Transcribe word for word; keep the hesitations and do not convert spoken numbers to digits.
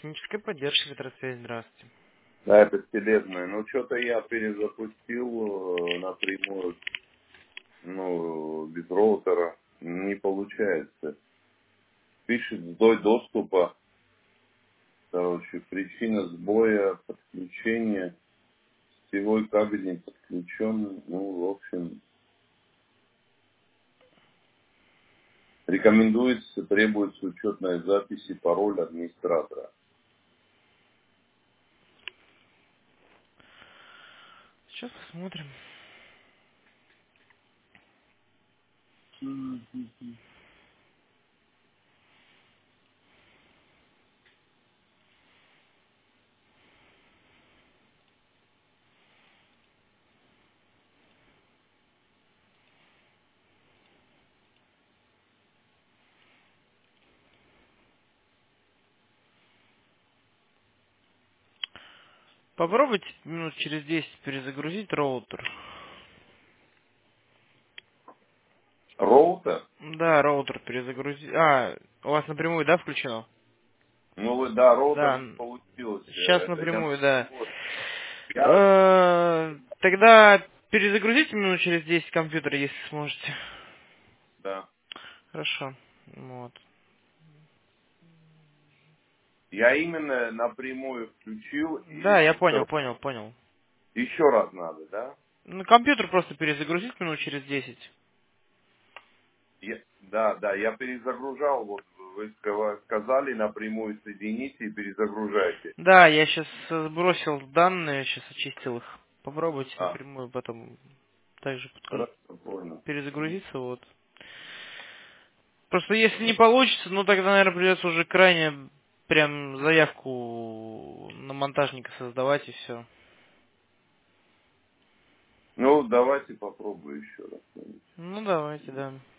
технической поддержки ветросвязи. Здравствуйте. Да, это стилетная. Ну, что-то я перезапустил э, напрямую, ну, без роутера. Не получается. Пишет сбой доступа. Короче, причина сбоя подключения. Сетевой кабель не подключен. Ну, в общем, рекомендуется, требуется учетная запись и пароль администратора. Сейчас посмотрим. Попробуйте минут через десять перезагрузить роутер. Роутер? Да, роутер перезагрузить. А, у вас напрямую, да, включено? Ну, вы, да, роутер Да. не получился. Сейчас Это я... напрямую, да. Я... Э, Тогда перезагрузите минут через десять компьютер, если сможете. Да. Хорошо. Вот. Я именно напрямую включил Да, я и понял, всё. понял, понял. Еще раз надо, да? Ну, компьютер просто перезагрузить минут через десять. Я- да, да, я перезагружал, вот вы ска- сказали напрямую соедините и перезагружайте. Да, я сейчас сбросил данные, сейчас очистил их. Попробуйте А, напрямую потом также подключ- хорошо, понял. перезагрузиться, вот. Просто если не получится, ну тогда, наверное, придется уже крайне прям заявку на монтажника создавать и все. Ну, давайте попробую еще раз. Ну давайте, да.